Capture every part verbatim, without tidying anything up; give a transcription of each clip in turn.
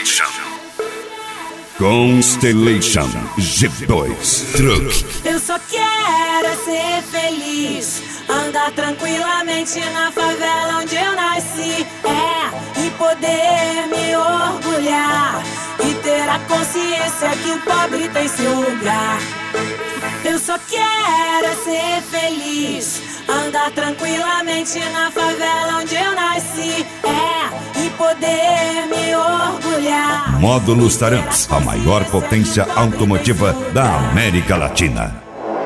Constellation. Constellation G dois Truck. Eu só quero é ser feliz, andar tranquilamente na favela onde eu nasci, é, e poder me orgulhar e ter a consciência que o pobre tem seu lugar. Eu só quero é ser feliz, andar tranquilamente na favela onde eu nasci, é, e poder me orgulhar. Módulos Taramps, a maior potência automotiva da América Latina.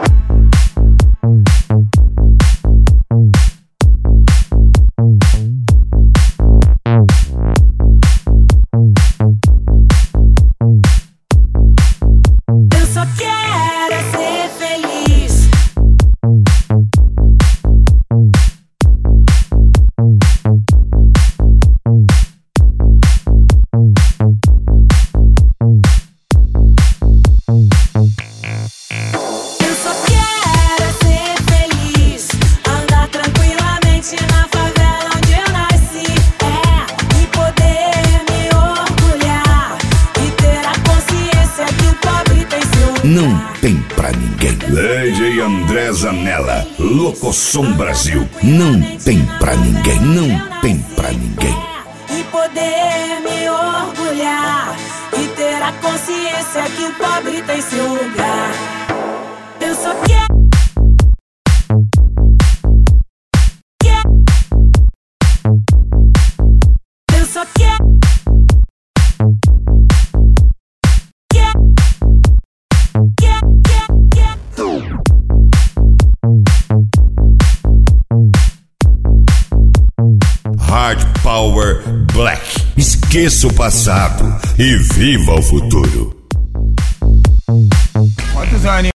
Não tem pra ninguém. Lady André Zanella, Locosom Brasil. Não tem pra ninguém, não tem pra ninguém. E poder me orgulhar e ter a consciência que o pobre tem seu lugar. Eu só quero. Eu só quero. Hard Power Black. Esqueça o passado e viva o futuro.